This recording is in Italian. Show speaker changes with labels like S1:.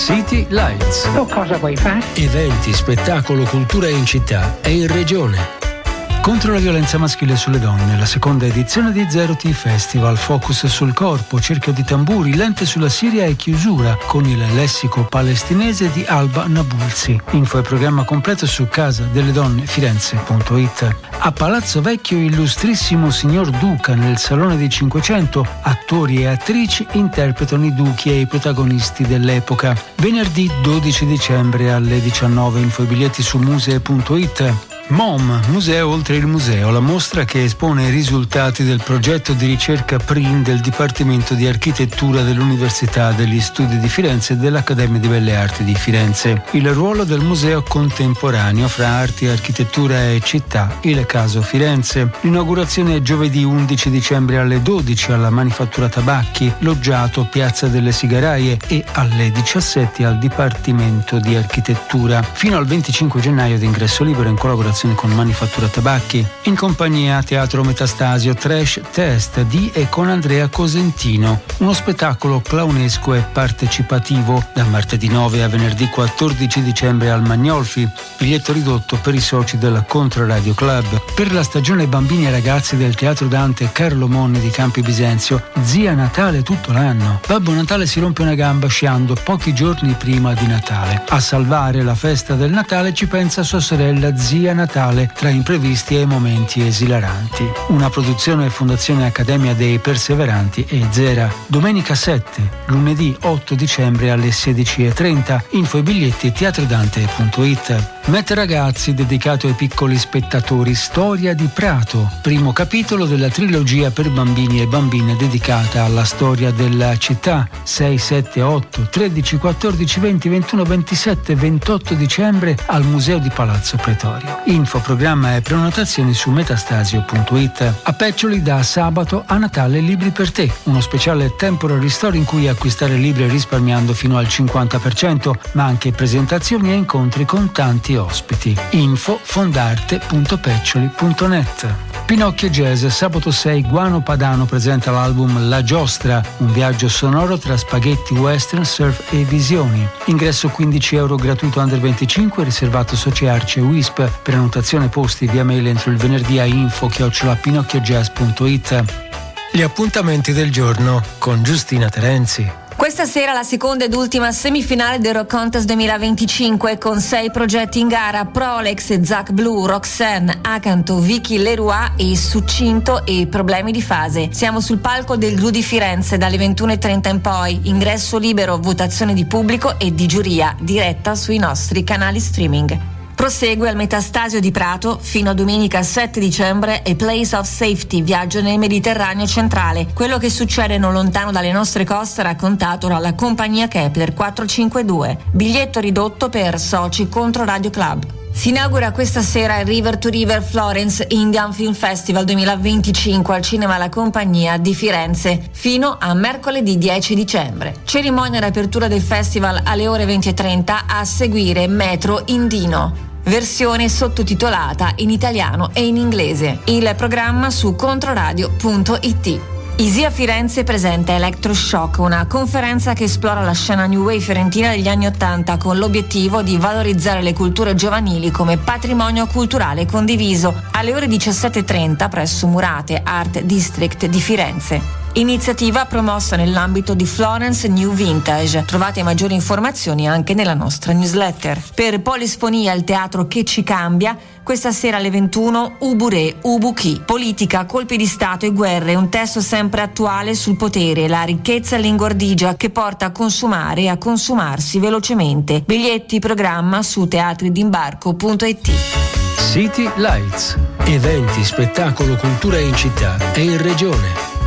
S1: City Lights.
S2: Cosa vuoi fare?
S1: Eventi, spettacolo, cultura in città e in regione. Contro la violenza maschile sulle donne, la seconda edizione di Zero T Festival, focus sul corpo, cerchio di tamburi, lente sulla Siria e chiusura con il lessico palestinese di Alba Nabulsi. Info e programma completo su casadelledonnefirenze.it. A Palazzo Vecchio illustrissimo signor Duca nel Salone dei 500, attori e attrici interpretano i duchi e i protagonisti dell'epoca. Venerdì 12 dicembre alle 19, info e biglietti su musee.it. MOM, Museo oltre il museo, la mostra che espone i risultati del progetto di ricerca PRIN del Dipartimento di Architettura dell'Università degli Studi di Firenze e dell'Accademia di Belle Arti di Firenze. Il ruolo del museo contemporaneo fra arti, architettura e città, il caso Firenze. L'inaugurazione è giovedì 11 dicembre alle 12 alla Manifattura Tabacchi, loggiato Piazza delle Sigaraie, e alle 17 al Dipartimento di Architettura. Fino al 25 gennaio d'ingresso libero in collaborazione con Manifattura Tabacchi, in compagnia Teatro Metastasio Trash Test di e con Andrea Cosentino, uno spettacolo clownesco e partecipativo da martedì 9 a venerdì 14 dicembre al Magnolfi, biglietto ridotto per i soci del Controradio Club. Per la stagione bambini e ragazzi del Teatro Dante Carlo Monne di Campi Bisenzio, Zia Natale tutto l'anno. Babbo Natale si rompe una gamba sciando pochi giorni prima di Natale. A salvare la festa del Natale ci pensa sua sorella Zia Natale tra imprevisti e momenti esilaranti. Una produzione Fondazione Accademia dei Perseveranti e Zera. Domenica 7, lunedì 8 dicembre alle 16:30. Info e biglietti teatrodante.it. Met Ragazzi, dedicato ai piccoli spettatori, Storia di Prato, primo capitolo della trilogia per bambini e bambine dedicata alla storia della città. 6, 7, 8, 13, 14, 20, 21, 27 e 28 dicembre al Museo di Palazzo Pretorio. Info, programma e prenotazioni su metastasio.it. A Peccioli da sabato a Natale Libri per te, uno speciale temporary store in cui acquistare libri risparmiando fino al 50%, ma anche presentazioni e incontri con tanti ospiti. Info fondarte.peccioli.net. Pinocchio Jazz, sabato 6, Guano Padano presenta l'album La Giostra, un viaggio sonoro tra spaghetti western, surf e visioni. Ingresso €15 gratuito under 25, riservato soci Arce e Wisp. Prenotazione posti via mail entro il venerdì a info@pinocchiojazz.it. Gli appuntamenti del giorno con Giustina Terenzi.
S3: Questa sera la seconda ed ultima semifinale del Rock Contest 2025 con 6 progetti in gara: Prolex, Zach Blue, Roxanne, Acanto, Vicky Leroy e Succinto e Problemi di fase. Siamo sul palco del Gru di Firenze dalle 21:30 in poi. Ingresso libero, votazione di pubblico e di giuria, diretta sui nostri canali streaming. Prosegue al Metastasio di Prato fino a domenica 7 dicembre e Place of Safety, viaggio nel Mediterraneo centrale. Quello che succede non lontano dalle nostre coste raccontato dalla compagnia Kepler 452. Biglietto ridotto per soci Controradio Club. Si inaugura questa sera il River to River Florence Indian Film Festival 2025 al Cinema La Compagnia di Firenze fino a mercoledì 10 dicembre. Cerimonia d'apertura del festival alle ore 20:30, a seguire Metro Indino. Versione sottotitolata in italiano e in inglese. Il programma su controradio.it. ISIA Firenze presenta Electroshock, una conferenza che esplora la scena New Wave fiorentina degli anni '80 con l'obiettivo di valorizzare le culture giovanili come patrimonio culturale condiviso, alle ore 17:30 presso Murate Art District di Firenze. Iniziativa promossa nell'ambito di Florence New Vintage. Trovate maggiori informazioni anche nella nostra newsletter. Per Polisfonia, il teatro che ci cambia, questa sera alle 21 Ubure, Ubuchi. Politica, colpi di Stato e guerre, un testo sempre attuale sul potere, la ricchezza e l'ingordigia che porta a consumare e a consumarsi velocemente. Biglietti, programma su teatridimbarco.it.
S1: City Lights. Eventi, spettacolo, cultura in città e in regione.